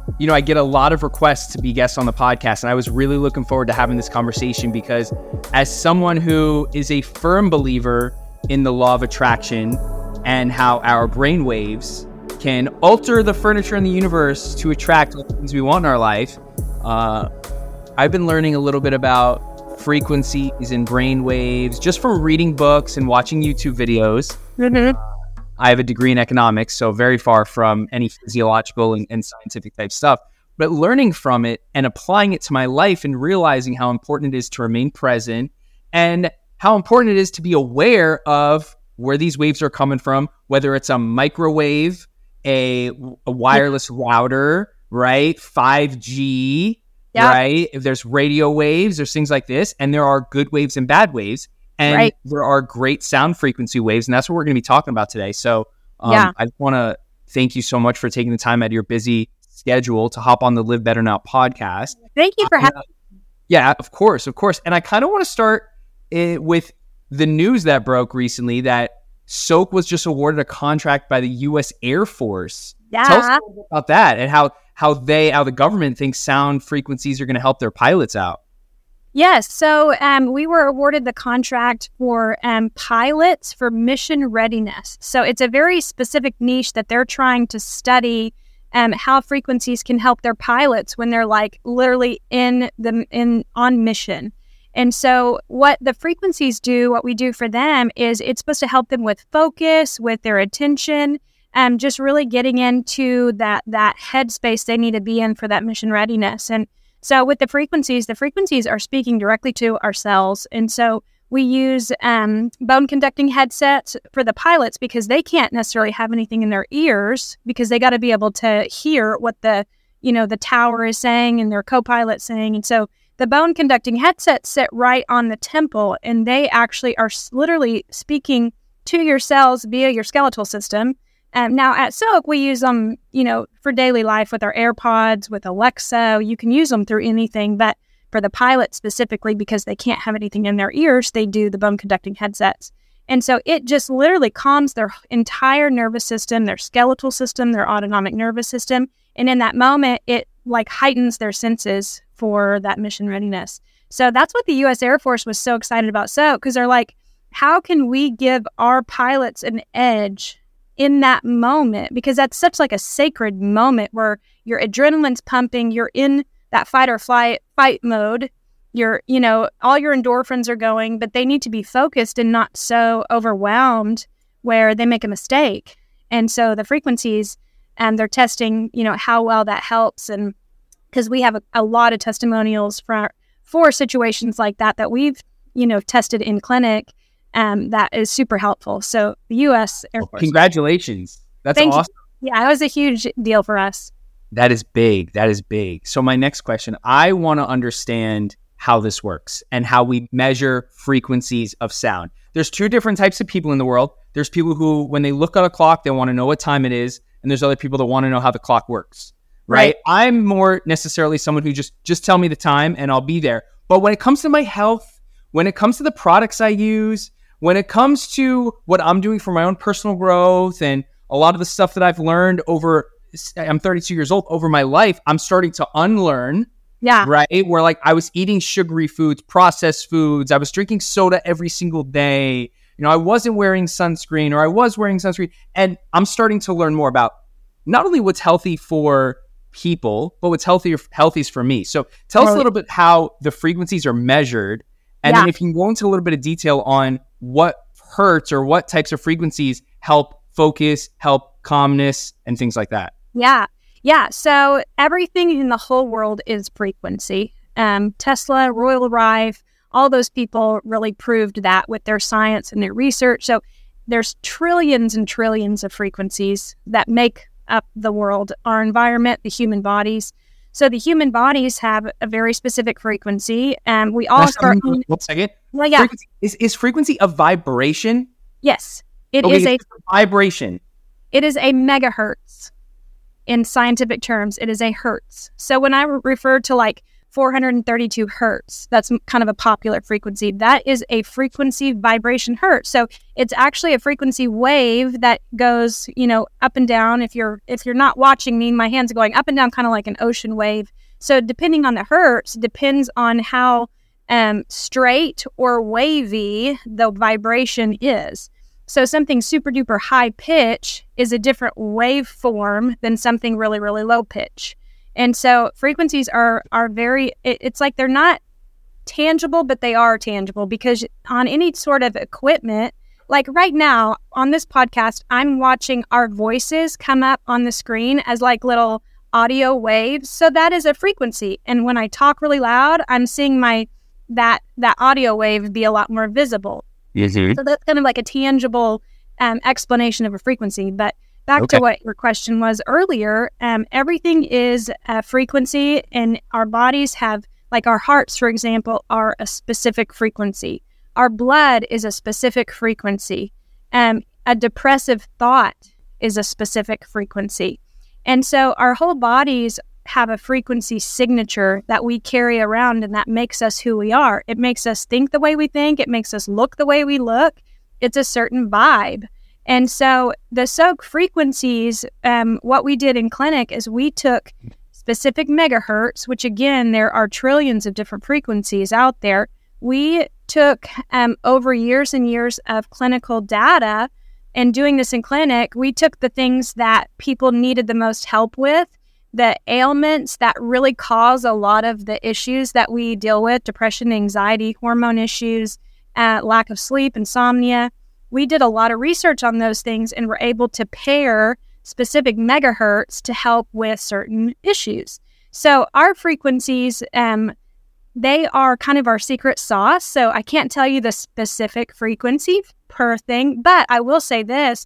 I get a lot of requests to be guests on the podcast, and I was really looking forward to having this conversation because as someone who is a firm believer in the law of attraction and how our brain waves can alter the furniture in the universe to attract the things we want in our life, I've been learning a little bit about frequencies and brain waves just from reading books and watching YouTube videos. Mm-hmm. I have a degree in economics, so very far from any physiological and scientific type stuff, but learning from it and applying it to my life and realizing how important it is to remain present and how important it is to be aware of where these waves are coming from, whether it's a microwave, a wireless router, right? 5G, right? If there's radio waves, there's things like this, and there are good waves and bad waves. And there are great sound frequency waves, and that's what we're going to be talking about today. So I want to thank you so much for taking the time out of your busy schedule to hop on the Live Better Now podcast. Thank you for having me. Yeah, of course. And I kind of want to start with the news that broke recently that Sok was just awarded a contract by the U.S. Air Force. Yeah. Tell us a little bit about that and how the government thinks sound frequencies are going to help their pilots out. Yes. So we were awarded the contract for pilots for mission readiness. So it's a very specific niche that they're trying to study how frequencies can help their pilots when they're like literally on mission. And so what the frequencies do, what we do for them is it's supposed to help them with focus, with their attention, just really getting into that headspace they need to be in for that mission readiness. And so with the frequencies are speaking directly to our cells. And so we use bone conducting headsets for the pilots because they can't necessarily have anything in their ears because they got to be able to hear what the tower is saying and their co-pilot saying. And so the bone conducting headsets sit right on the temple, and they actually are literally speaking to your cells via your skeletal system. Now at Sok, we use them, for daily life with our AirPods, with Alexa. You can use them through anything, but for the pilot specifically, because they can't have anything in their ears, they do the bone conducting headsets. And so it just literally calms their entire nervous system, their skeletal system, their autonomic nervous system. And in that moment, it like heightens their senses for that mission readiness. So that's what the U.S. Air Force was so excited about Sok, because they're like, how can we give our pilots an edge in that moment? Because that's such like a sacred moment where your adrenaline's pumping, you're in that fight or fight mode, you're, all your endorphins are going, but they need to be focused and not so overwhelmed where they make a mistake. And so the frequencies, they're testing, how well that helps. And because we have a lot of testimonials for situations like that we've, tested in clinic, that is super helpful. So the U.S. Air Force. Congratulations. That's awesome. Yeah, it was a huge deal for us. That is big. So my next question, I want to understand how this works and how we measure frequencies of sound. There's two different types of people in the world. There's people who, when they look at a clock, they want to know what time it is. And there's other people that want to know how the clock works, right? I'm more necessarily someone who just tell me the time and I'll be there. But when it comes to my health, when it comes to the products I use, when it comes to what I'm doing for my own personal growth and a lot of the stuff that I've learned I'm 32 years old, over my life, I'm starting to unlearn. Yeah. Right? Where like I was eating sugary foods, processed foods. I was drinking soda every single day. I wasn't wearing sunscreen, or I was wearing sunscreen. And I'm starting to learn more about not only what's healthy for people, but what's healthiest for me. So tell us a little bit how the frequencies are measured. And then if you can go into a little bit of detail on what hertz or what types of frequencies help focus, help calmness, and things like that. Yeah. So everything in the whole world is frequency. Tesla, Royal Rife, all those people really proved that with their science and their research. So there's trillions and trillions of frequencies that make up the world, our environment, the human bodies. So the human bodies have a very specific frequency. We all start. 1 second. Well, yeah. Is frequency a vibration? Yes, it is a vibration. It is a megahertz. In scientific terms, it is a hertz. So when I refer to like 432 hertz. That's kind of a popular frequency. That is a frequency vibration hertz. So it's actually a frequency wave that goes, up and down. If you're not watching me, my hands are going up and down, kind of like an ocean wave. So depending on the hertz, depends on how straight or wavy the vibration is. So something super duper high pitch is a different waveform than something really, really low pitch. And so frequencies are very, it's like they're not tangible, but they are tangible, because on any sort of equipment, like right now on this podcast, I'm watching our voices come up on the screen as like little audio waves. So that is a frequency. And when I talk really loud, I'm seeing that audio wave be a lot more visible. Mm-hmm. So that's kind of like a tangible explanation of a frequency. But back to what your question was earlier, everything is a frequency, and our bodies have, like our hearts, for example, are a specific frequency. Our blood is a specific frequency. A depressive thought is a specific frequency. And so our whole bodies have a frequency signature that we carry around, and that makes us who we are. It makes us think the way we think. It makes us look the way we look. It's a certain vibe. And so the SOAK frequencies, what we did in clinic is we took specific megahertz, which again, there are trillions of different frequencies out there. We took over years and years of clinical data, and doing this in clinic, we took the things that people needed the most help with, the ailments that really cause a lot of the issues that we deal with, depression, anxiety, hormone issues, lack of sleep, insomnia. We did a lot of research on those things and were able to pair specific megahertz to help with certain issues. So our frequencies, they are kind of our secret sauce. So I can't tell you the specific frequency per thing, but I will say this.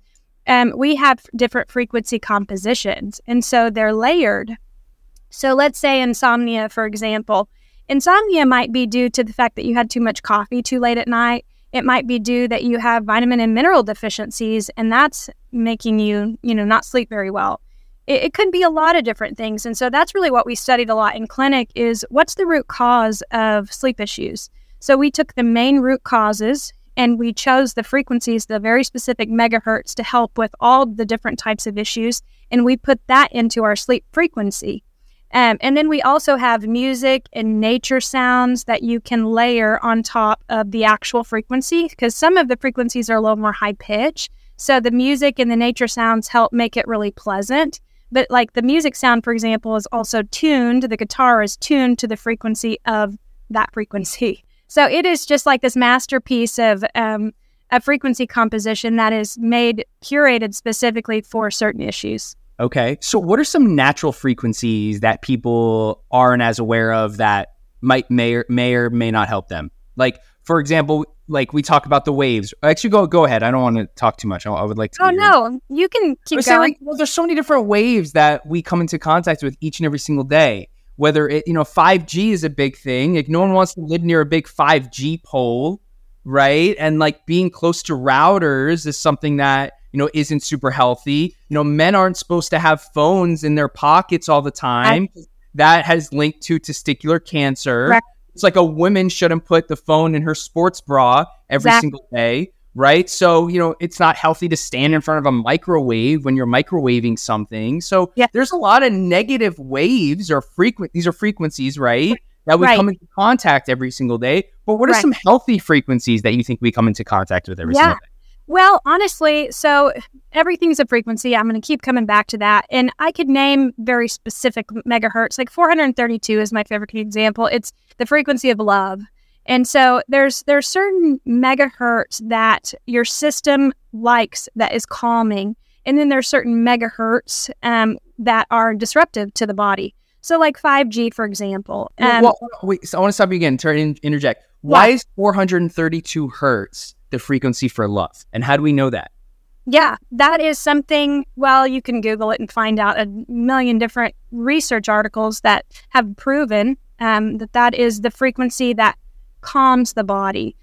We have different frequency compositions, and so they're layered. So let's say insomnia, for example. Insomnia might be due to the fact that you had too much coffee too late at night. It might be due that you have vitamin and mineral deficiencies, and that's making you, not sleep very well. It could be a lot of different things. And so that's really what we studied a lot in clinic is what's the root cause of sleep issues. So we took the main root causes and we chose the frequencies, the very specific megahertz to help with all the different types of issues. And we put that into our sleep frequency. And then we also have music and nature sounds that you can layer on top of the actual frequency, because some of the frequencies are a little more high pitch. So the music and the nature sounds help make it really pleasant. But like the music sound, for example, is also tuned. The guitar is tuned to the frequency of that frequency. So it is just like this masterpiece of a frequency composition that is curated specifically for certain issues. Okay. So what are some natural frequencies that people aren't as aware of that may or may not help them? Like, for example, like we talk about the waves. Actually, go ahead. I don't want to talk too much. I would like to. Oh, no. You can keep going. There's so many different waves that we come into contact with each and every single day. Whether 5G is a big thing. Like no one wants to live near a big 5G pole, right? And like being close to routers is something that isn't super healthy. Men aren't supposed to have phones in their pockets all the time. That has linked to testicular cancer. Correct. It's like a woman shouldn't put the phone in her sports bra every single day, right? So, it's not healthy to stand in front of a microwave when you're microwaving something. So there's a lot of negative waves or these are frequencies, right? That we come into contact every single day. But what are some healthy frequencies that you think we come into contact with every single day? Well, honestly, so everything's a frequency. I'm going to keep coming back to that. And I could name very specific megahertz. Like 432 is my favorite example. It's the frequency of love. And so there's certain megahertz that your system likes that is calming. And then there's certain megahertz that are disruptive to the body. So like 5G, for example. Wait, so I want to stop you again. Interject. Why is 432 hertz the frequency for love? And how do we know that? Yeah, that is something, well, you can Google it and find out a million different research articles that have proven that is the frequency that calms the body.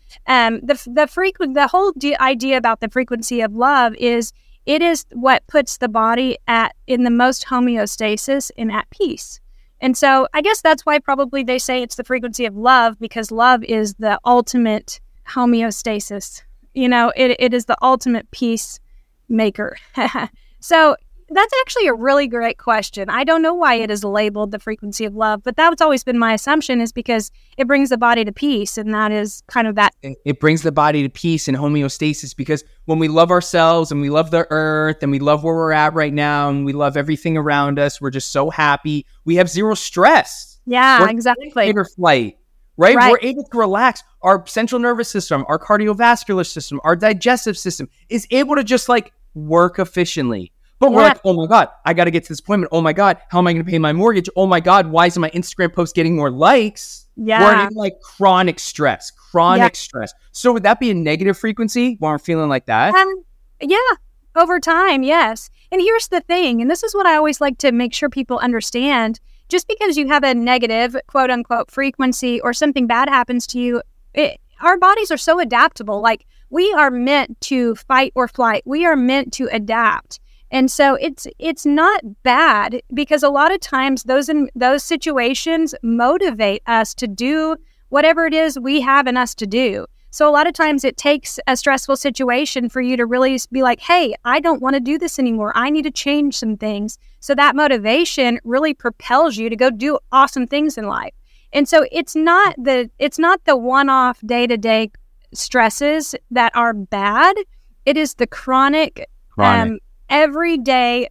The whole idea about the frequency of love is it is what puts the body in the most homeostasis and at peace. And so I guess that's why probably they say it's the frequency of love, because love is the ultimate homeostasis. It is the ultimate peace maker. So that's actually a really great question. I don't know why it is labeled the frequency of love, but that's always been my assumption, is because it brings the body to peace. And that is kind of that. It brings the body to peace and homeostasis, because when we love ourselves and we love the earth and we love where we're at right now and we love everything around us, we're just so happy. We have zero stress. Yeah, exactly. Fight or flight, right? We're able to relax. Our central nervous system, our cardiovascular system, our digestive system is able to just like work efficiently. But we're like, oh my God, I got to get to this appointment. Oh my God, how am I going to pay my mortgage? Oh my God, why isn't my Instagram post getting more likes? Yeah. We're in like chronic stress. So would that be a negative frequency when we're feeling like that? Yeah, over time, yes. And here's the thing, and this is what I always like to make sure people understand. Just because you have a negative, quote unquote, frequency or something bad happens to you, our bodies are so adaptable. Like, we are meant to fight or flight. We are meant to adapt. And so it's not bad, because a lot of times those situations motivate us to do whatever it is we have in us to do. So a lot of times it takes a stressful situation for you to really be like, hey, I don't want to do this anymore. I need to change some things. So that motivation really propels you to go do awesome things in life. And so it's not the one-off day-to-day stresses that are bad. It is the chronic. Everyday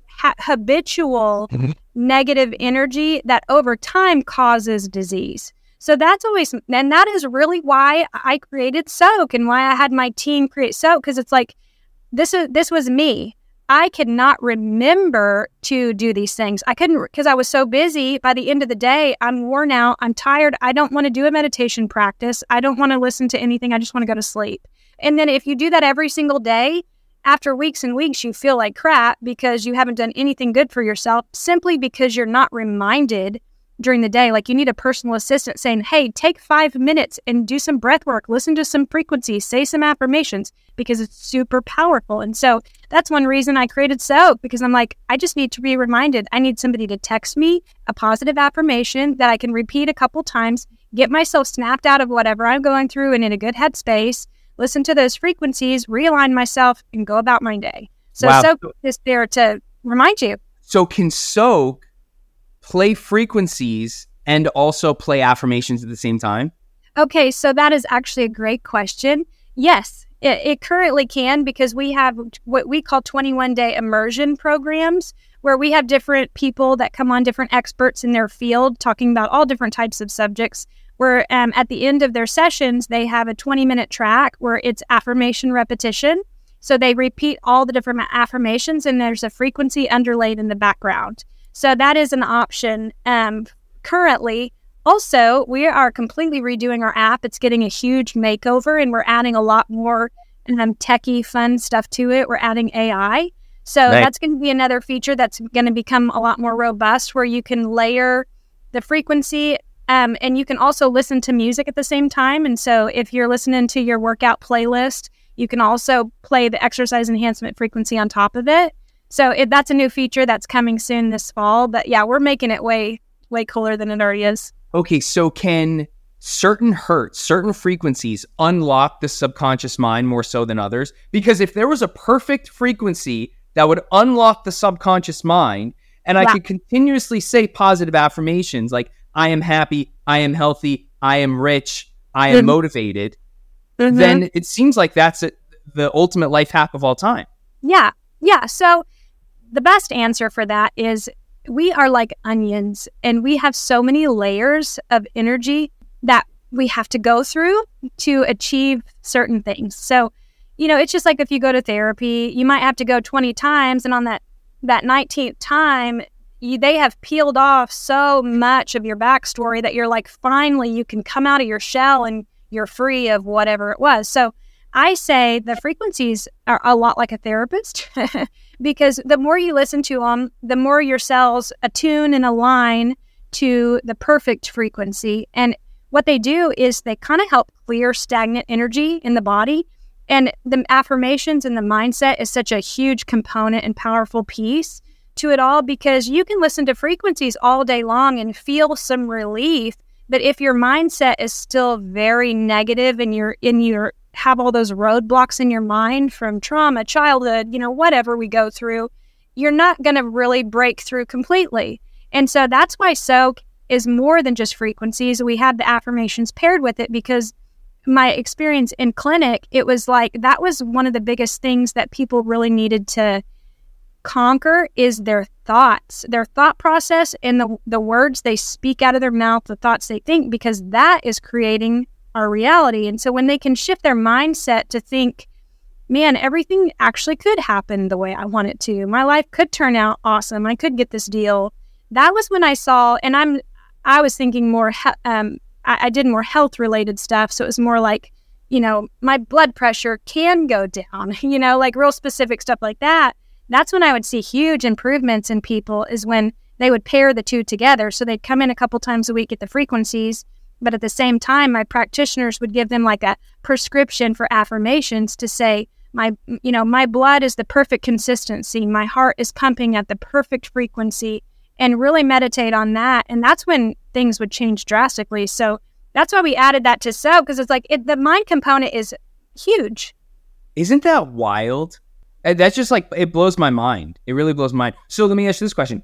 habitual negative energy that over time causes disease. So that's always, and that is really why I created Soak and why I had my team create Soak, because it's like, this was me. I could not remember to do these things. I couldn't, because I was so busy. By the end of the day, I'm worn out. I'm tired. I don't want to do a meditation practice. I don't want to listen to anything. I just want to go to sleep. And then if you do that every single day, after weeks and weeks, you feel like crap because you haven't done anything good for yourself, simply because you're not reminded during the day. Like, you need a personal assistant saying, hey, take 5 minutes and do some breath work, listen to some frequencies, say some affirmations, because it's super powerful. And so that's one reason I created Soak, because I'm like, I just need to be reminded. I need somebody to text me a positive affirmation that I can repeat a couple times, get myself snapped out of whatever I'm going through and in a good headspace, listen to those frequencies, realign myself, and go about my day. So Soak is there to remind you. So can Soak play frequencies and also play affirmations at the same time? Okay, so that is actually a great question. Yes, it currently can, because we have what we call 21-day immersion programs, where we have different people that come on, different experts in their field, talking about all different types of subjects, where at the end of their sessions, they have a 20-minute track where it's affirmation repetition. So they repeat all the different affirmations, and there's a frequency underlaid in the background. So that is an option currently. Also, we are completely redoing our app. It's getting a huge makeover, and we're adding a lot more techie, fun stuff to it. We're adding AI. So that's going to be another feature that's going to become a lot more robust, where you can layer the frequency. And you can also listen to music at the same time. And so if you're listening to your workout playlist, you can also play the exercise enhancement frequency on top of it. So that's a new feature that's coming soon this fall. But yeah, we're making it way, way cooler than it already is. Okay, so can certain frequencies unlock the subconscious mind more so than others? Because if there was a perfect frequency that would unlock the subconscious mind, and I could continuously say positive affirmations like, I am happy, I am healthy, I am rich, I am motivated, then it seems like that's the ultimate life hack of all time. Yeah. So the best answer for that is, we are like onions, and we have so many layers of energy that we have to go through to achieve certain things. So, it's just like if you go to therapy, you might have to go 20 times, and on that 19th time, they have peeled off so much of your backstory that you're like, finally, you can come out of your shell and you're free of whatever it was. So I say the frequencies are a lot like a therapist, because the more you listen to them, the more your cells attune and align to the perfect frequency. And what they do is they kind of help clear stagnant energy in the body. And the affirmations and the mindset is such a huge component and powerful piece. to it all, because you can listen to frequencies all day long and feel some relief. But if your mindset is still very negative and you're have all those roadblocks in your mind from trauma, childhood, whatever we go through, you're not going to really break through completely. And so that's why Soak is more than just frequencies. We have the affirmations paired with it, because my experience in clinic, it was like that was one of the biggest things that people really needed to conquer is their thoughts, their thought process, and the words they speak out of their mouth, the thoughts they think, because that is creating our reality. And so when they can shift their mindset to think, man, everything actually could happen the way I want it to. My life could turn out awesome. I could get this deal. That was when I saw, and I was thinking more, I did more health related stuff. So it was more like, my blood pressure can go down, like real specific stuff like that. That's when I would see huge improvements in people, is when they would pair the two together. So they'd come in a couple times a week at the frequencies, but at the same time, my practitioners would give them like a prescription for affirmations to say, my blood is the perfect consistency. My heart is pumping at the perfect frequency, and really meditate on that. And that's when things would change drastically. So that's why we added that to Soak, because it's like the mind component is huge. Isn't that wild? That's just like, it blows my mind. It really blows my mind. So let me ask you this question.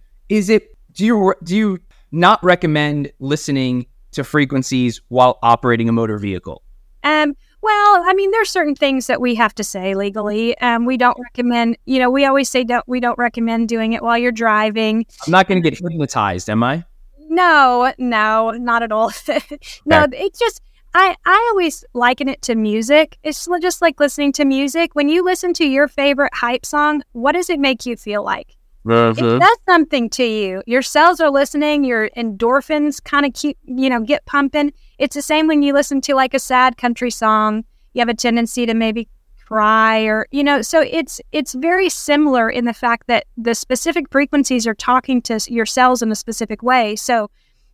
Do you not recommend listening to frequencies while operating a motor vehicle? Well, I mean, there's certain things that we have to say legally. We don't recommend, we always say we don't recommend doing it while you're driving. I'm not going to get hypnotized, am I? No, not at all. No, okay. It's just, I always liken it to music. It's just like listening to music. When you listen to your favorite hype song, what does it make you feel like? It does something to you. Your cells are listening. Your endorphins kind of keep, get pumping. It's the same when you listen to like a sad country song. You have a tendency to maybe cry or, so it's very similar in the fact that the specific frequencies are talking to your cells in a specific way. So,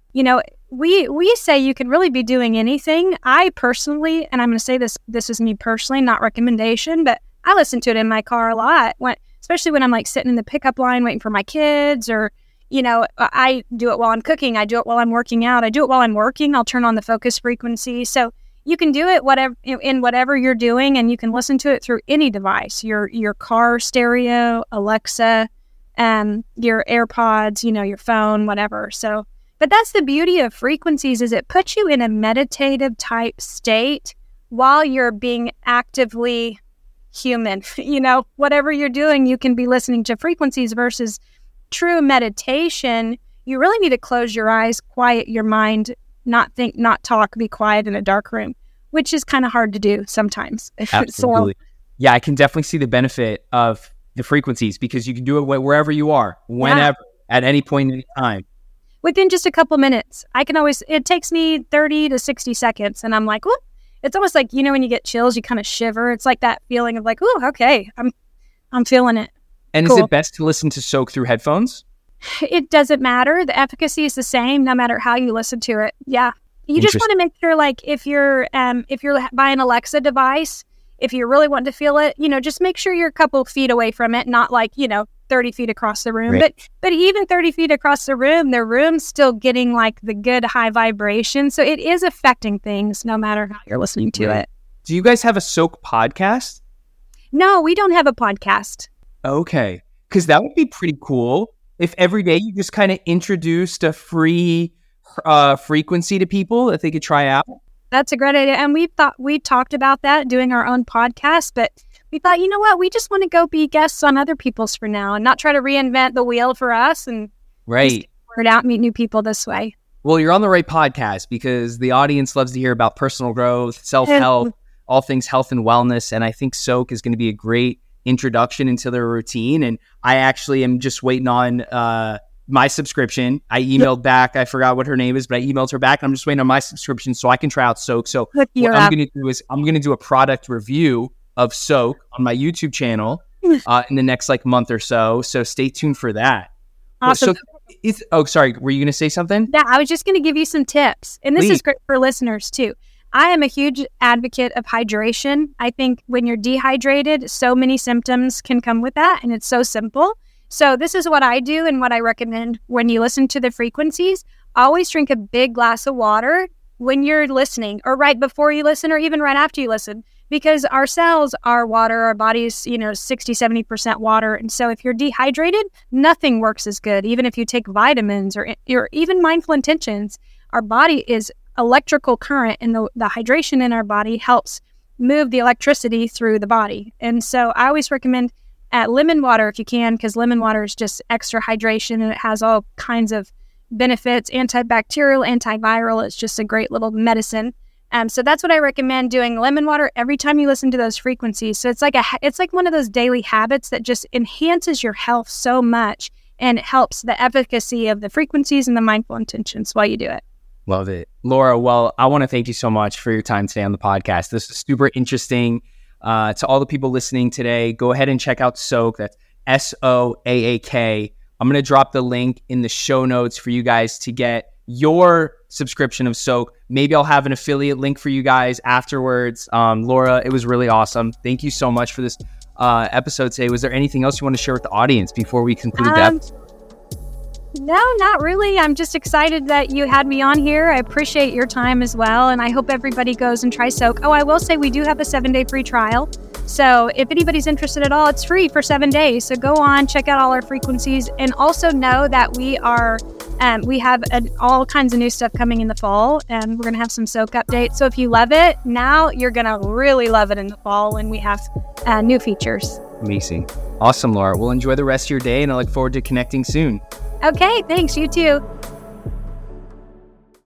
we say you can really be doing anything. I personally, and I'm going to say this is me personally, not recommendation, but I listen to it in my car a lot, especially when I'm like sitting in the pickup line waiting for my kids, or, I do it while I'm cooking. I do it while I'm working out. I do it while I'm working. I'll turn on the focus frequency. So you can do it in whatever you're doing, and you can listen to it through any device, your car stereo, Alexa, your AirPods, your phone, whatever. So, but that's the beauty of frequencies, is it puts you in a meditative type state while you're being actively human. Whatever you're doing, you can be listening to frequencies, versus true meditation. You really need to close your eyes, quiet your mind, not think, not talk, be quiet in a dark room, which is kind of hard to do sometimes. Absolutely. Yeah, I can definitely see the benefit of the frequencies, because you can do it wherever you are, whenever, at any point in time. Within just a couple minutes. It takes me 30 to 60 seconds, and I'm like, whoop. It's almost like, when you get chills, you kind of shiver. It's like that feeling of like, oh, okay, I'm feeling it. And cool. Is it best to listen to Soak through headphones? It doesn't matter. The efficacy is the same no matter how you listen to it. Yeah. You just want to make sure, like, if you're buying an Alexa device, if you're really wanting to feel it, just make sure you're a couple feet away from it, not like, 30 feet across the room. Right. But even 30 feet across the room's still getting like the good high vibration. So it is affecting things no matter how you're listening to it. Do you guys have a Soak podcast? No, we don't have a podcast. Okay. Because that would be pretty cool if every day you just kind of introduced a free frequency to people that they could try out. That's a great idea. And we talked about that, doing our own podcast, but we thought, you know what, we just want to go be guests on other people's for now and not try to reinvent the wheel for us, and just word out, meet new people this way. Well, you're on the right podcast, because the audience loves to hear about personal growth, self-help, all things health and wellness. And I think Soak is going to be a great introduction into their routine. And I actually am just waiting on my subscription. I emailed back. I forgot what her name is, but I emailed her back. And I'm just waiting on my subscription so I can try out Soak. So what I'm going to do is I'm going to do a product review of Soak on my YouTube channel in the next month or so. So stay tuned for that. Awesome. Sorry. Were you going to say something? Yeah, I was just going to give you some tips. And this is great for listeners too. I am a huge advocate of hydration. I think when you're dehydrated, so many symptoms can come with that, and it's so simple. So this is what I do and what I recommend when you listen to the frequencies. Always drink a big glass of water when you're listening, or right before you listen, or even right after you listen, because our cells are water, our body's, 60-70% water. And so if you're dehydrated, nothing works as good. Even if you take vitamins or even mindful intentions, our body is electrical current, and the hydration in our body helps move the electricity through the body. And so I always recommend lemon water if you can, because lemon water is just extra hydration, and it has all kinds of benefits, antibacterial, antiviral. It's just a great little medicine. So that's what I recommend, doing lemon water every time you listen to those frequencies. So it's like one of those daily habits that just enhances your health so much, and it helps the efficacy of the frequencies and the mindful intentions while you do it. Love it. Laura, well, I want to thank you so much for your time today on the podcast. This is super interesting. To all the people listening today, go ahead and check out Soak. That's SOAAK. I'm going to drop the link in the show notes for you guys to get your subscription of Soak. Maybe I'll have an affiliate link for you guys afterwards. Laura, it was really awesome. Thank you so much for this episode today. Was there anything else you want to share with the audience before we conclude the episode? No, not really. I'm just excited that you had me on here. I appreciate your time as well, and I hope everybody goes and tries Soak. Oh, I will say we do have a 7-day free trial. So if anybody's interested at all, it's free for 7 days. So go on, check out all our frequencies, and also know that we have all kinds of new stuff coming in the fall, and we're going to have some Soak updates. So if you love it now, you're going to really love it in the fall when we have new features. Amazing. Awesome, Laura. Well, enjoy the rest of your day, and I look forward to connecting soon. Okay, thanks. You too.